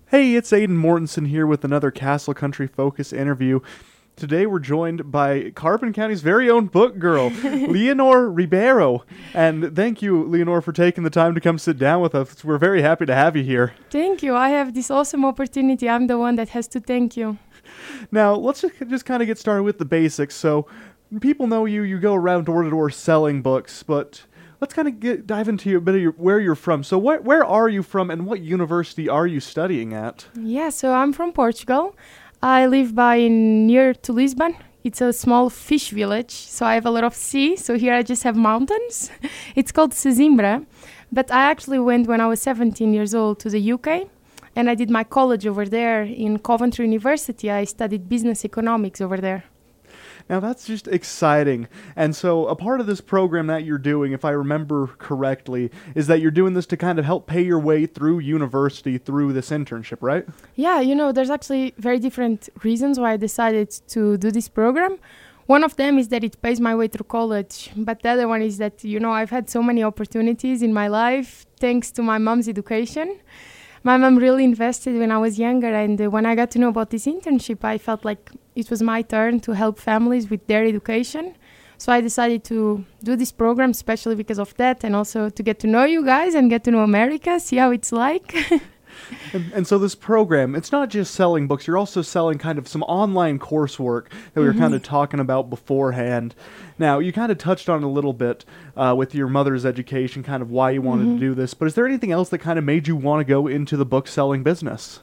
Hey, it's Aiden Mortensen here with another Castle Country Focus interview. Today we're joined by Carbon County's very own book girl, Leonor Ribeiro. And thank you, Leonor, for taking the time to come sit down with us. We're very happy to have you here. Thank you. I have this awesome opportunity. I'm the one that has to thank you. Now, let's just kind of get started with the basics. So, people know you go around door to door selling books, but let's kind of dive into a bit of where you're from. So where are you from and what university are you studying at? Yeah, so I'm from Portugal. I live near to Lisbon. It's a small fish village, so I have a lot of sea. So here I just have mountains. It's called Sesimbra. But I actually went when I was 17 years old to the UK, and I did my college over there in Coventry University. I studied business economics over there. Now, that's just exciting. And so a part of this program that you're doing, if I remember correctly, is that you're doing this to kind of help pay your way through university through this internship, right? Yeah, there's actually very different reasons why I decided to do this program. One of them is that it pays my way through college, but the other one is that, I've had so many opportunities in my life thanks to my mom's education. My mom really invested when I was younger, and when I got to know about this internship, I felt like it was my turn to help families with their education. So I decided to do this program, especially because of that, and also to get to know you guys and get to know America, see how it's like. And so this program, it's not just selling books, you're also selling kind of some online coursework that we were kind of talking about beforehand. Now, you kind of touched on it a little bit with your mother's education, kind of why you wanted to do this, but is there anything else that kind of made you want to go into the book selling business?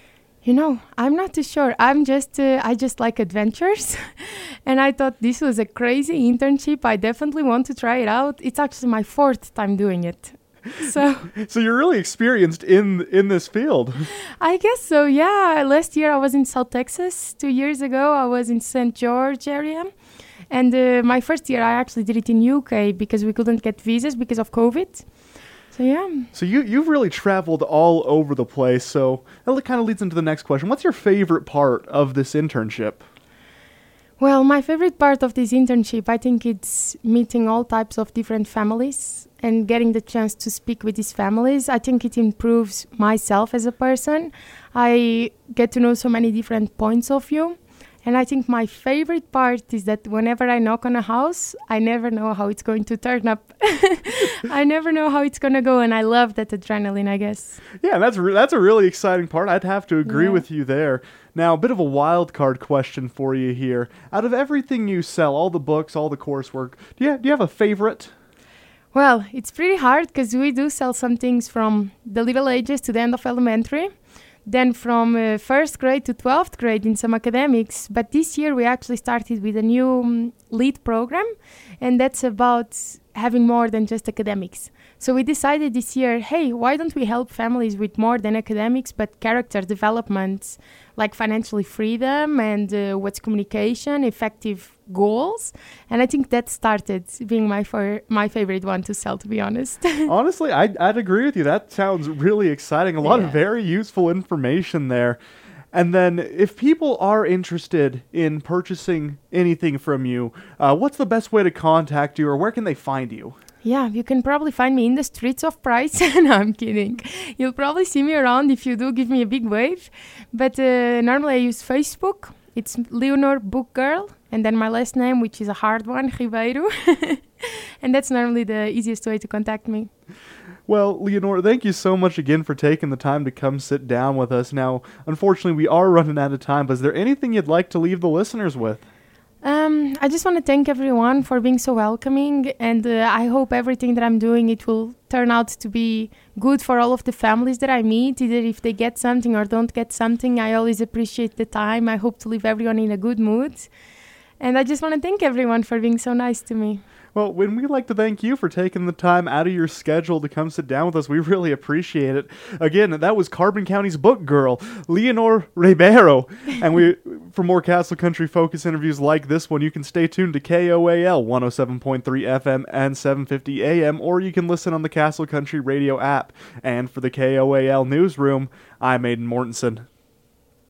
I'm not too sure. I just like adventures. And I thought this was a crazy internship. I definitely want to try it out. It's actually my 4th time doing it. So you're really experienced in this field. I guess so, yeah. Last year I was in South Texas. 2 years ago I was in St. George area. And my first year I actually did it in UK because we couldn't get visas because of COVID. So yeah. So you've really traveled all over the place. So that kind of leads into the next question. What's your favorite part of this internship? Well, my favorite part of this internship, I think it's meeting all types of different families and getting the chance to speak with these families. I think it improves myself as a person. I get to know so many different points of view. And I think my favorite part is that whenever I knock on a house, I never know how it's going to turn up. I never know how it's going to go, and I love that adrenaline, I guess. Yeah, that's a really exciting part. I'd have to agree with you there. Now, a bit of a wild card question for you here. Out of everything you sell, all the books, all the coursework, do you have a favorite? Well, it's pretty hard because we do sell some things from the little ages to the end of elementary. Then from 1st grade to 12th grade in some academics. But this year we actually started with a new lead program, and that's about having more than just academics. So we decided this year, hey, why don't we help families with more than academics, but character development, like financial freedom and what's communication, effective goals. And I think that started being my favorite one to sell, to be honest. Honestly, I'd agree with you. That sounds really exciting. A lot of very useful information there. And then if people are interested in purchasing anything from you, what's the best way to contact you, or where can they find you? Yeah, you can probably find me in the streets of Price. No, I'm kidding. You'll probably see me around if you do give me a big wave. But normally I use Facebook. It's Leonor Book Girl. And then my last name, which is a hard one, Ribeiro. And that's normally the easiest way to contact me. Well, Leonor, thank you so much again for taking the time to come sit down with us. Now, unfortunately, we are running out of time, but is there anything you'd like to leave the listeners with? I just want to thank everyone for being so welcoming, and I hope everything that I'm doing, it will turn out to be good for all of the families that I meet, either if they get something or don't get something. I always appreciate the time. I hope to leave everyone in a good mood. And I just want to thank everyone for being so nice to me. Well, we'd like to thank you for taking the time out of your schedule to come sit down with us. We really appreciate it. Again, that was Carbon County's book girl, Leonor Ribeiro. And for more Castle Country Focus interviews like this one, you can stay tuned to KOAL 107.3 FM and 750 AM, or you can listen on the Castle Country Radio app. And for the KOAL newsroom, I'm Aiden Mortensen.